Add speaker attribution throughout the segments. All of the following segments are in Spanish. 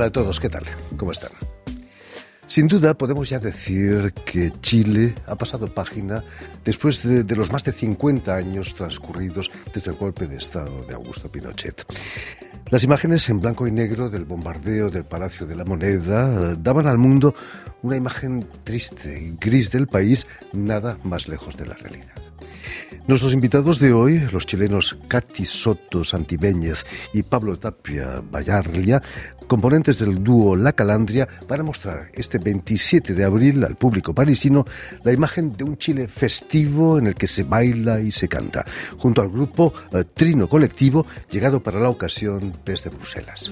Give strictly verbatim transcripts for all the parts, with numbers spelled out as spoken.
Speaker 1: Hola a todos, ¿qué tal? ¿Cómo están? Sin duda podemos ya decir que Chile ha pasado página después de, de los más de cincuenta años transcurridos desde el golpe de Estado de Augusto Pinochet. Las imágenes en blanco y negro del bombardeo del Palacio de la Moneda daban al mundo una imagen triste y gris del país, nada más lejos de la realidad. Nuestros invitados de hoy, los chilenos Katy Soto Santibéñez y Pablo Tapia Bayarlia, componentes del dúo La Calandria, van a mostrar este veintisiete de abril al público parisino la imagen de un Chile festivo en el que se baila y se canta, junto al grupo eh, Trino Colectivo, llegado para la ocasión desde Bruselas.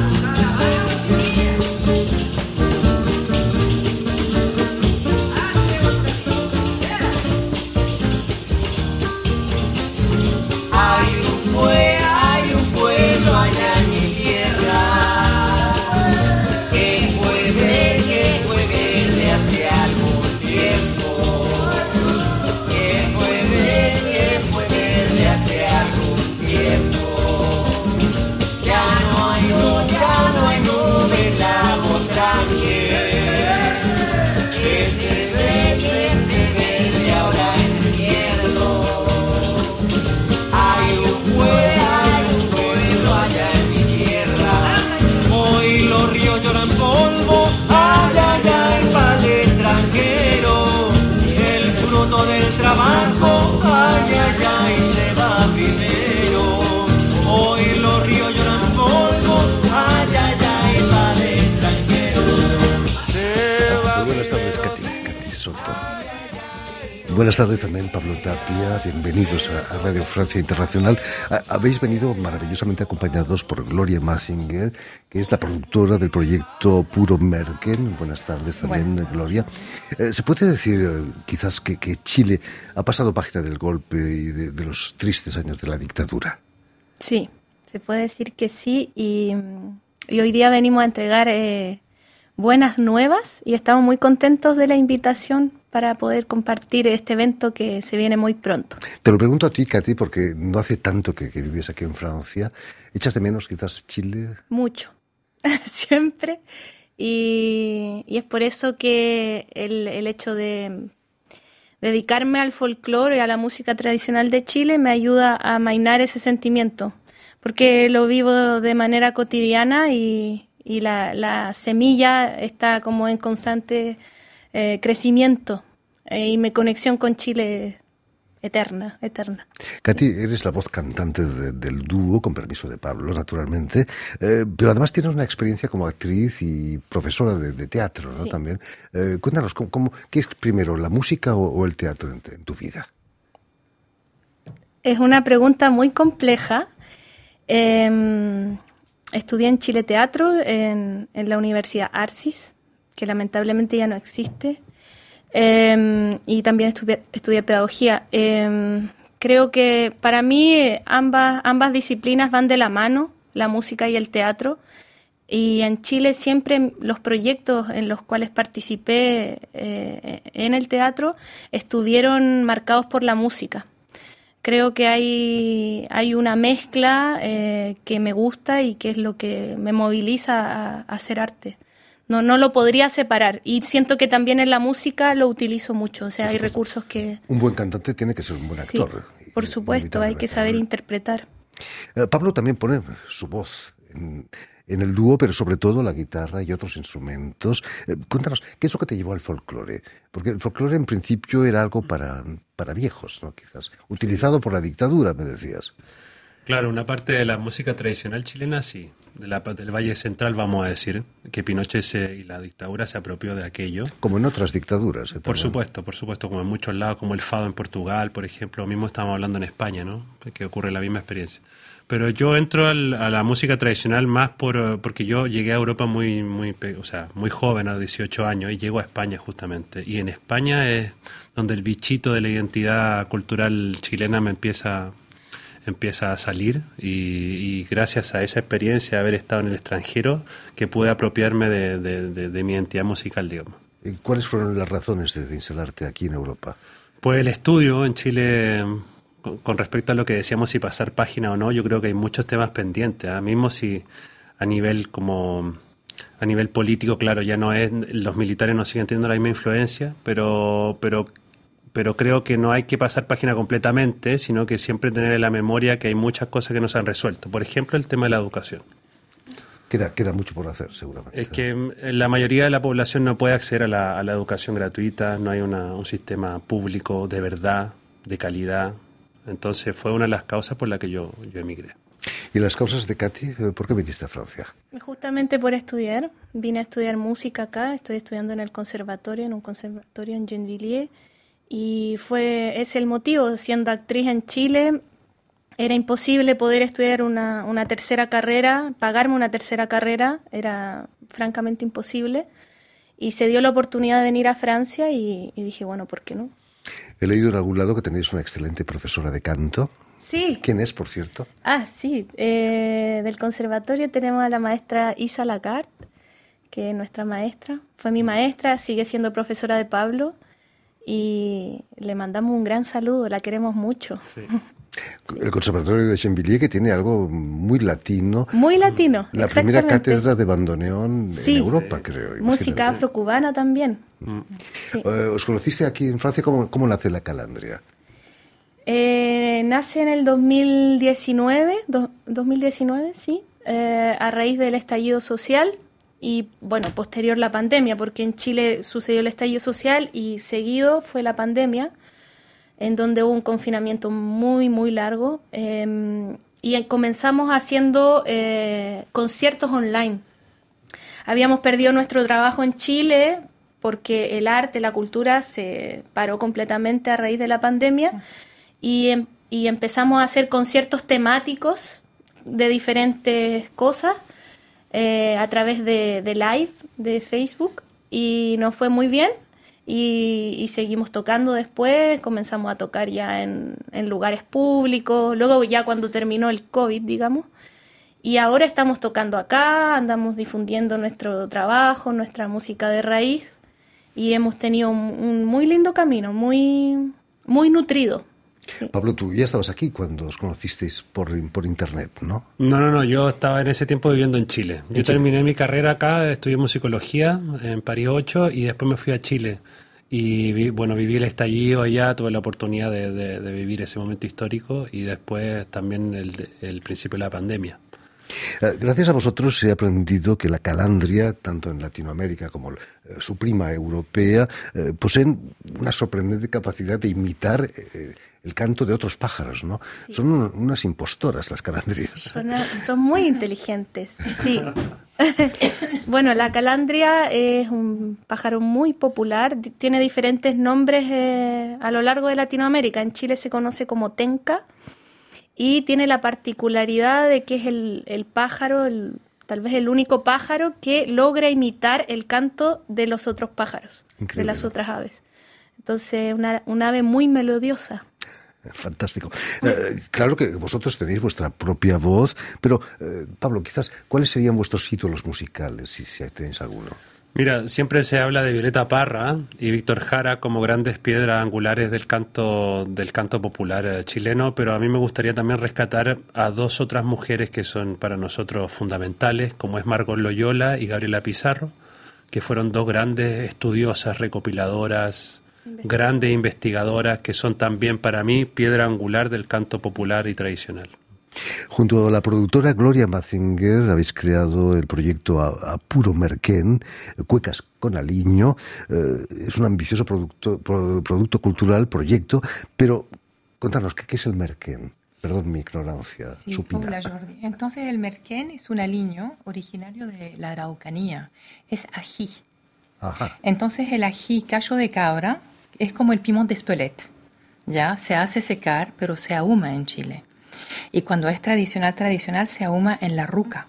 Speaker 1: Buenas tardes también, Pablo Tapia. Bienvenidos a Radio Francia Internacional. Habéis venido maravillosamente acompañados por Gloria Mazinger, que es la productora del proyecto Puro Merken. Buenas tardes también, bueno. Gloria. ¿Se puede decir quizás que, que Chile ha pasado página del golpe y de, de los tristes años de la dictadura?
Speaker 2: Sí, se puede decir que sí. Y, y hoy día venimos a entregar eh, buenas nuevas y estamos muy contentos de la invitación para poder compartir este evento que se viene muy pronto.
Speaker 1: Te lo pregunto a ti, Katy, porque no hace tanto que, que vives aquí en Francia. ¿Echas de menos quizás Chile?
Speaker 2: Mucho, siempre. Y, y es por eso que el, el hecho de dedicarme al folclore y a la música tradicional de Chile me ayuda a amainar ese sentimiento, porque lo vivo de manera cotidiana y, y la, la semilla está como en constante eh, crecimiento. Y mi conexión con Chile eterna, eterna.
Speaker 1: Katy, eres la voz cantante de, del dúo, con permiso de Pablo, naturalmente, eh, pero además tienes una experiencia como actriz y profesora de, de teatro, ¿no? Sí. También. Eh, cuéntanos, ¿cómo, cómo, ¿qué es primero, la música o, o el teatro en, en tu vida?
Speaker 2: Es una pregunta muy compleja. Eh, estudié en Chile Teatro, en, en la Universidad Arcis, que lamentablemente ya no existe. Eh, y también estudié, estudié pedagogía. Eh, creo que para mí ambas, ambas disciplinas van de la mano, la música y el teatro. Y en Chile siempre los proyectos en los cuales participé eh, en el teatro estuvieron marcados por la música. Creo que hay, hay una mezcla eh, que me gusta y que es lo que me moviliza a, a hacer arte. No, no lo podría separar. Y siento que también en la música lo utilizo mucho. O sea, hay recursos que...
Speaker 1: Un buen cantante tiene que ser un buen actor.
Speaker 2: Sí, por supuesto, hay que saber interpretar.
Speaker 1: Eh, Pablo también pone su voz en, en el dúo, pero sobre todo la guitarra y otros instrumentos. Eh, cuéntanos, ¿qué es lo que te llevó al folclore? Porque el folclore en principio era algo para, para viejos, ¿no? Quizás. Utilizado por la dictadura, me decías.
Speaker 3: Claro, una parte de la música tradicional chilena, sí. De la, del Valle Central, vamos a decir, que Pinochet se, y la dictadura se apropió de aquello.
Speaker 1: Como en otras dictaduras. ¿eh?
Speaker 3: Por supuesto, por supuesto, como en muchos lados, como el fado en Portugal, por ejemplo, mismo estamos hablando en España, ¿no? Que ocurre la misma experiencia. Pero yo entro al, a la música tradicional más por porque yo llegué a Europa muy, muy, o sea, muy joven, a los dieciocho años, y llego a España justamente. Y en España es donde el bichito de la identidad cultural chilena me empieza... empieza a salir y, y gracias a esa experiencia de haber estado en el extranjero que pude apropiarme de, de, de, de mi identidad musical, digamos.
Speaker 1: ¿Y cuáles fueron las razones de, de instalarte aquí en Europa?
Speaker 3: Pues el estudio en Chile, con, con respecto a lo que decíamos, si pasar página o no, yo creo que hay muchos temas pendientes. ¿eh? Mismo si a nivel como A nivel político, claro, ya no es, los militares no siguen teniendo la misma influencia, pero, pero, pero creo que no hay que pasar página completamente, sino que siempre tener en la memoria que hay muchas cosas que no se han resuelto. Por ejemplo, el tema de la educación.
Speaker 1: Queda, queda mucho por hacer, seguramente.
Speaker 3: Es que la mayoría de la población no puede acceder a la, a la educación gratuita, no hay una, un sistema público de verdad, de calidad. Entonces fue una de las causas por las que yo, yo emigré.
Speaker 1: ¿Y las causas de Katy? ¿Por qué viniste a Francia?
Speaker 2: Justamente por estudiar. Vine a estudiar música acá. Estoy estudiando en el conservatorio, en un conservatorio en Gennevilliers. Y fue ese el motivo. Siendo actriz en Chile, era imposible poder estudiar una, una tercera carrera, pagarme una tercera carrera. Era francamente imposible. Y se dio la oportunidad de venir a Francia y, y dije, bueno, ¿por qué no?
Speaker 1: He leído en algún lado que tenéis una excelente profesora de canto.
Speaker 2: Sí.
Speaker 1: ¿Quién es, por cierto?
Speaker 2: Ah, sí. Eh, del conservatorio tenemos a la maestra Isa Lacarte, que es nuestra maestra. Fue mi maestra, sigue siendo profesora de Pablo y le mandamos un gran saludo, la queremos mucho.
Speaker 3: Sí.
Speaker 1: El Conservatorio de Gennevilliers, que tiene algo muy latino.
Speaker 2: Muy latino,
Speaker 1: La primera cátedra de bandoneón
Speaker 2: sí,
Speaker 1: en Europa,
Speaker 2: sí.
Speaker 1: creo. Imagínate.
Speaker 2: Música afrocubana también.
Speaker 1: Mm.
Speaker 2: Sí.
Speaker 1: Uh, ¿Os conociste aquí en Francia? ¿Cómo, cómo nace la Calandria?
Speaker 2: Eh, nace en el dos mil diecinueve, do, dos mil diecinueve, sí, eh, a raíz del estallido social y, bueno, posterior la pandemia, porque en Chile sucedió el estallido social y seguido fue la pandemia, en donde hubo un confinamiento muy, muy largo, eh, y comenzamos haciendo eh, conciertos online. Habíamos perdido nuestro trabajo en Chile porque el arte, la cultura se paró completamente a raíz de la pandemia y, em, y empezamos a hacer conciertos temáticos de diferentes cosas eh, a través de, de live de Facebook y nos fue muy bien. Y, y seguimos tocando después, comenzamos a tocar ya en, en lugares públicos, luego ya cuando terminó el COVID, digamos, y ahora estamos tocando acá, andamos difundiendo nuestro trabajo, nuestra música de raíz, y hemos tenido un, un muy lindo camino, muy, muy nutrido. Sí.
Speaker 1: Pablo, tú ya estabas aquí cuando os conocisteis por, por internet, ¿no?
Speaker 3: No, no, no, yo estaba en ese tiempo viviendo en Chile. Yo
Speaker 1: ¿En Chile?
Speaker 3: terminé mi carrera acá, estudié musicología en París ocho y después me fui a Chile. Y vi, bueno, viví el estallido allá, tuve la oportunidad de, de, de vivir ese momento histórico y después también el, el principio de la pandemia.
Speaker 1: Gracias a vosotros he aprendido que la calandria, tanto en Latinoamérica como eh, su prima europea, eh, poseen una sorprendente capacidad de imitar eh, el canto de otros pájaros, ¿no? Sí. Son un, unas impostoras las calandrias.
Speaker 2: Son, son muy inteligentes, sí. Bueno, la calandria es un pájaro muy popular, tiene diferentes nombres eh, a lo largo de Latinoamérica. En Chile se conoce como tenca. Y tiene la particularidad de que es el, el pájaro, el, tal vez el único pájaro que logra imitar el canto de los otros pájaros, Increíble. De las otras aves. Entonces, una, una ave muy melodiosa.
Speaker 1: Fantástico. Eh, claro que vosotros tenéis vuestra propia voz, pero, eh, Pablo, quizás, ¿cuáles serían vuestros ídolos musicales, si, si tenéis alguno?
Speaker 3: Mira, siempre se habla de Violeta Parra y Víctor Jara como grandes piedras angulares del canto del canto popular chileno, pero a mí me gustaría también rescatar a dos otras mujeres que son para nosotros fundamentales, como es Margot Loyola y Gabriela Pizarro, que fueron dos grandes estudiosas, recopiladoras, grandes investigadoras, que son también para mí piedra angular del canto popular y tradicional.
Speaker 1: Junto a la productora Gloria Mazinger habéis creado el proyecto Apuro Merquén, Cuecas con Aliño. Eh, es un ambicioso producto, pro, producto cultural, proyecto, pero contanos, ¿qué, qué es el merquén? Perdón mi ignorancia
Speaker 4: sí,
Speaker 1: supina.
Speaker 4: Hola, Jordi. Entonces el merquén es un aliño originario de la Araucanía, es ají.
Speaker 1: Ajá.
Speaker 4: Entonces el ají callo de cabra es como el piment d'Espelette, ya se hace secar, pero se ahuma en Chile. Y cuando es tradicional, tradicional, se ahuma en la ruca.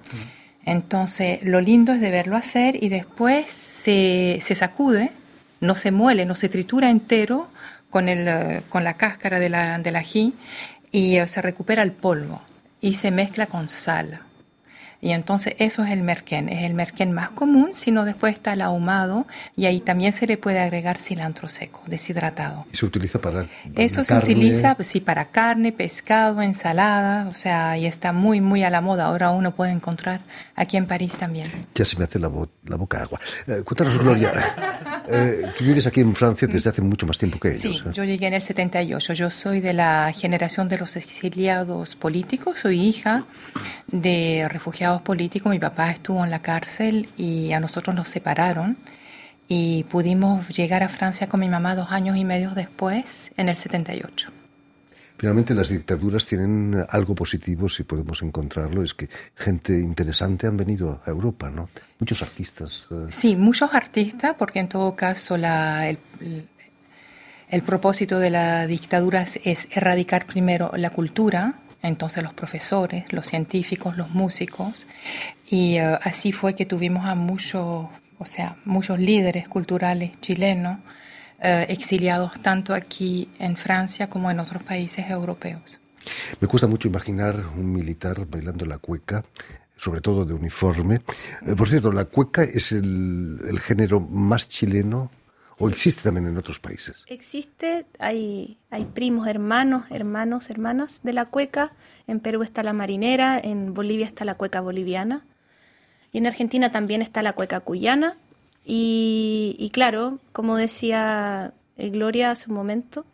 Speaker 4: Entonces, lo lindo es de verlo hacer y después se, se sacude, no se muele, no se tritura entero con, el, con la cáscara de la, del ají y uh, se recupera el polvo y se mezcla con sal. Y entonces eso es el merquén, es el merquén más común, sino después está el ahumado y ahí también se le puede agregar cilantro seco, deshidratado.
Speaker 1: ¿Y se utiliza para, para
Speaker 4: Eso se
Speaker 1: carne?
Speaker 4: utiliza, pues, sí, para carne, pescado, ensalada, o sea, y está muy, muy a la moda. Ahora uno puede encontrar aquí en París también.
Speaker 1: Ya se me hace la, bo la boca agua. Eh, cuéntanos, Gloria, eh, tú vives aquí en Francia desde hace mucho más tiempo que ellos.
Speaker 4: Sí,
Speaker 1: ¿eh?
Speaker 4: yo llegué en el setenta y ocho. Yo soy de la generación de los exiliados políticos. Soy hija de refugiados políticos. Mi papá estuvo en la cárcel y a nosotros nos separaron. Y pudimos llegar a Francia con mi mamá dos años y medio después, en el setenta y ocho.
Speaker 1: Finalmente las dictaduras tienen algo positivo, si podemos encontrarlo, es que gente interesante han venido a Europa, ¿no? Muchos artistas. Eh.
Speaker 4: Sí, muchos artistas, porque en todo caso la, el, el, el propósito de la dictadura es, es erradicar primero la cultura, entonces los profesores, los científicos, los músicos, y uh, así fue que tuvimos a muchos, o sea, muchos líderes culturales chilenos, Uh, exiliados tanto aquí en Francia como en otros países europeos.
Speaker 1: Me cuesta mucho imaginar un militar bailando la cueca, sobre todo de uniforme. Eh, por cierto, ¿la cueca es el, el género más chileno o sí. existe también en otros países?
Speaker 2: Existe, hay, hay primos, hermanos, hermanos, hermanas de la cueca. En Perú está la marinera, en Bolivia está la cueca boliviana y en Argentina también está la cueca cuyana. Y, y claro, como decía eh, Gloria hace un momento,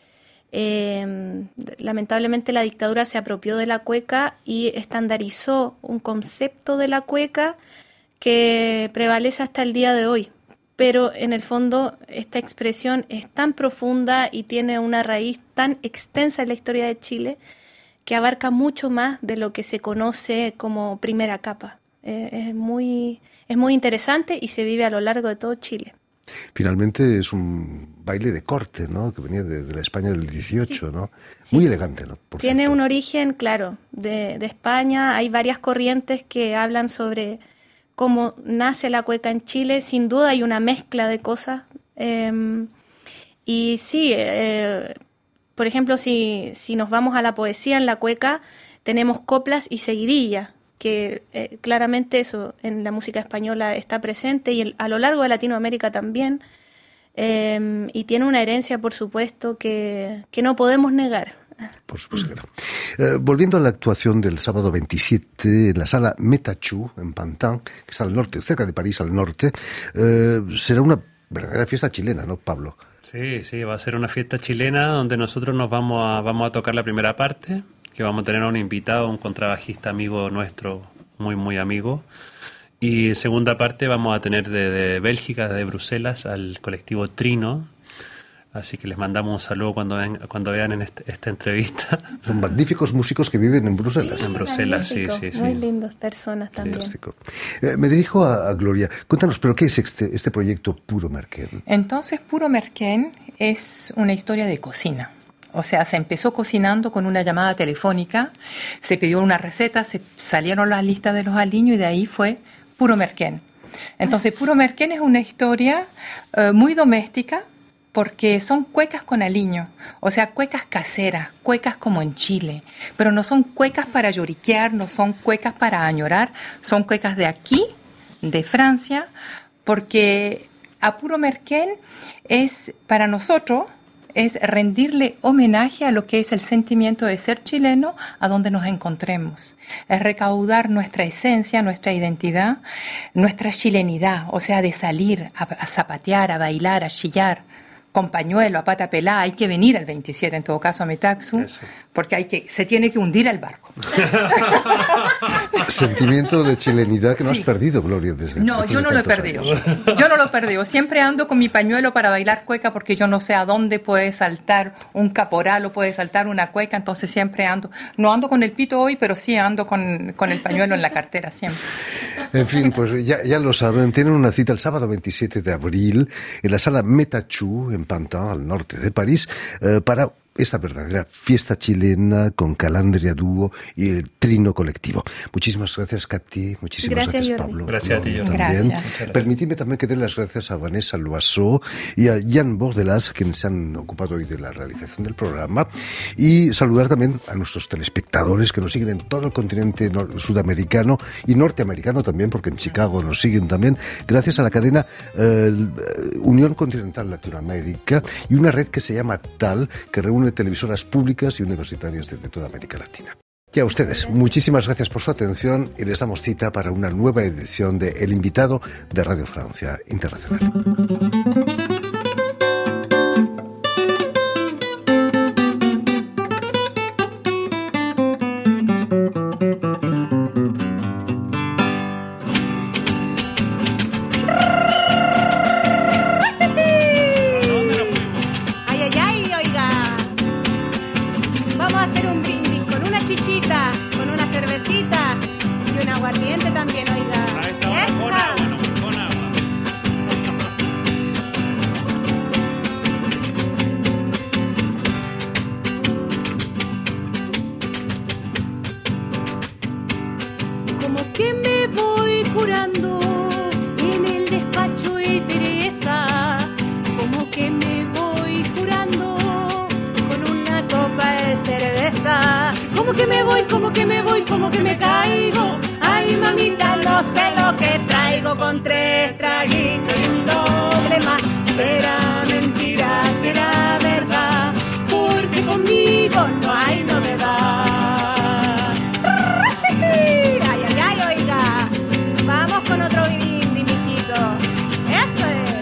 Speaker 2: eh, lamentablemente la dictadura se apropió de la cueca y estandarizó un concepto de la cueca que prevalece hasta el día de hoy. Pero en el fondo esta expresión es tan profunda y tiene una raíz tan extensa en la historia de Chile que abarca mucho más de lo que se conoce como primera capa. Eh, es muy... Es muy interesante y se vive a lo largo de todo Chile.
Speaker 1: Finalmente es un baile de corte, ¿no? Que venía de, de la España del dieciocho, sí. ¿no?
Speaker 2: Sí.
Speaker 1: Muy elegante, ¿no? Por
Speaker 2: Tiene
Speaker 1: cierto.
Speaker 2: un origen, claro, de, de España. Hay varias corrientes que hablan sobre cómo nace la cueca en Chile. Sin duda hay una mezcla de cosas. Eh, y sí, eh, por ejemplo, si, si nos vamos a la poesía, en la cueca tenemos coplas y seguidillas, que eh, claramente eso en la música española está presente y el, a lo largo de Latinoamérica también, eh, y tiene una herencia, por supuesto, que, que no podemos negar.
Speaker 1: Por supuesto que no. Eh, volviendo a la actuación del sábado veintisiete en la sala Metachú, en Pantin, que está al norte, cerca de París, al norte, eh, será una verdadera fiesta chilena, ¿no, Pablo?
Speaker 3: Sí, sí, va a ser una fiesta chilena donde nosotros nos vamos a, vamos a tocar la primera parte, que vamos a tener a un invitado, un contrabajista amigo nuestro, muy, muy amigo. Y en segunda parte vamos a tener de, de Bélgica, de Bruselas, al colectivo Trino. Así que les mandamos un saludo cuando, ven, cuando vean en este, esta entrevista.
Speaker 1: Son magníficos músicos que viven en Bruselas.
Speaker 2: Sí,
Speaker 3: en Bruselas, sí, sí, sí.
Speaker 2: Muy lindas personas también.
Speaker 1: Fantástico. Eh, me dirijo a, a Gloria. Cuéntanos, ¿pero qué es este, este proyecto Puro Merquén?
Speaker 4: Entonces, Puro Merquén es una historia de cocina. O sea, se empezó cocinando con una llamada telefónica, se pidió una receta, se salieron las listas de los aliños y de ahí fue Puro Merquén. Entonces, Puro Merquén es una historia uh, muy doméstica porque son cuecas con aliño, o sea, cuecas caseras, cuecas como en Chile, pero no son cuecas para lloriquear, no son cuecas para añorar, son cuecas de aquí, de Francia, porque a Puro Merquén es para nosotros es rendirle homenaje a lo que es el sentimiento de ser chileno a donde nos encontremos. Es recaudar nuestra esencia, nuestra identidad, nuestra chilenidad, o sea, de salir a, a zapatear, a bailar, a chillar, con pañuelo, a pata pelada. Hay que venir al veintisiete, en todo caso, a Metaxu, Eso. porque hay que, se tiene que hundir el barco.
Speaker 1: Sentimiento de chilenidad que no sí. has perdido, Gloria, desde
Speaker 4: No,
Speaker 1: después
Speaker 4: yo no
Speaker 1: de
Speaker 4: lo he perdido. Años. Yo no lo he perdido. Siempre ando con mi pañuelo para bailar cueca porque yo no sé a dónde puede saltar un caporal o puede saltar una cueca, entonces siempre ando. No ando con el pito hoy, pero sí ando con, con el pañuelo en la cartera, siempre.
Speaker 1: En fin, pues ya, ya lo saben, tienen una cita el sábado veintisiete de abril en la sala Metachú, en Pantin, al norte de París, eh, para esa verdadera fiesta chilena con Calandria Dúo y el Trino Colectivo. Muchísimas gracias, Katy. Muchísimas
Speaker 2: gracias,
Speaker 1: gracias,
Speaker 2: Jordi.
Speaker 1: Pablo.
Speaker 3: Gracias a ti, Jordi.
Speaker 1: También.
Speaker 4: Gracias.
Speaker 1: Permitidme también que dé las gracias a Vanessa Loiseau y a Jan Bordelas, quienes se han ocupado hoy de la realización del programa, y saludar también a nuestros telespectadores que nos siguen en todo el continente sudamericano y norteamericano también, porque en Chicago nos siguen también, gracias a la cadena eh, Unión Continental Latinoamérica y una red que se llama TAL, que reúne televisoras públicas y universitarias de, de toda América Latina. Y a ustedes, muchísimas gracias por su atención y les damos cita para una nueva edición de El Invitado de Radio Francia Internacional.
Speaker 2: También, oiga.
Speaker 3: Con agua, no, con agua.
Speaker 2: Como que me voy curando en el despacho de Teresa, como que me voy curando con una copa de cerveza, como que me voy, como que me voy, como que me caigo. Ay, mamita, no sé lo que traigo con tres traguitos y un doble más. Será mentira, será verdad, porque conmigo no hay novedad. Ay, ay, ay, oiga, vamos con otro brindis, mijito. Eso es.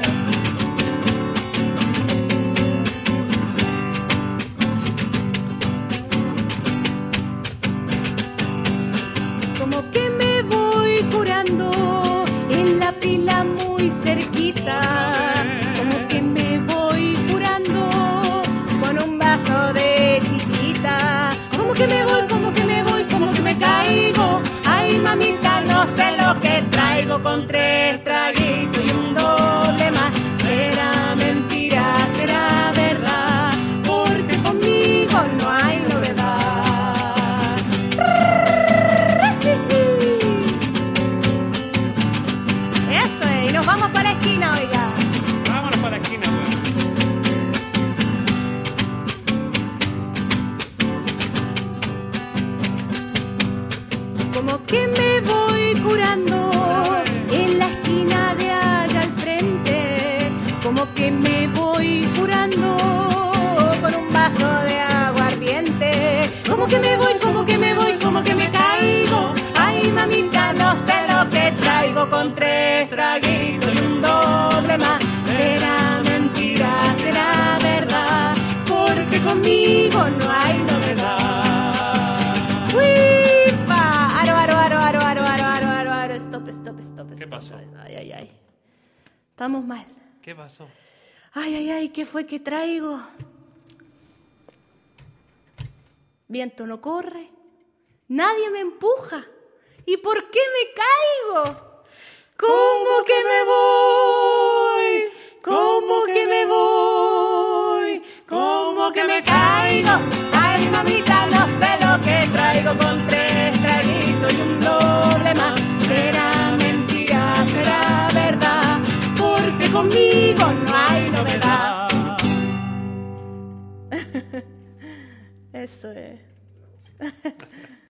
Speaker 2: Como que me voy curando en la pila muy cerquita, como que me voy curando con un vaso de chichita, como que me voy, como que me voy, como que me caigo. Ay, mamita, no sé lo que traigo con tres traguitos y un doble más. Será mentira, será verdad, porque conmigo no hay novedad. Eso es, y nos vamos para la esquina, oiga.
Speaker 3: Vámonos para la esquina, pues.
Speaker 2: Como que me voy curando en la esquina de allá al frente, como que me voy curando con un vaso de aguardiente, como que me voy, como que me voy, como que me caigo. Ay, mamita, no sé lo que traigo con tres traguitos y un doble más. Será mentira, será verdad, porque conmigo no hay novedad. ¡Uifa! Aro, aro, aro, aro, aro, aro, aro, aro, aro. Stop, stop, stop,
Speaker 3: ¿Qué
Speaker 2: stop.
Speaker 3: pasó?
Speaker 2: Ay, ay, ay. Estamos mal.
Speaker 3: ¿Qué pasó?
Speaker 2: Ay, ay, ay, ¿qué fue que traigo? Viento no corre, nadie me empuja. ¿Y por qué me caigo? ¿Cómo que me voy? ¿Cómo que me voy? ¿Cómo que me caigo? Ay, mamita, no sé lo que traigo con tres traguitos y un doble más. Será mentira, será verdad, porque conmigo no hay novedad. Eso es.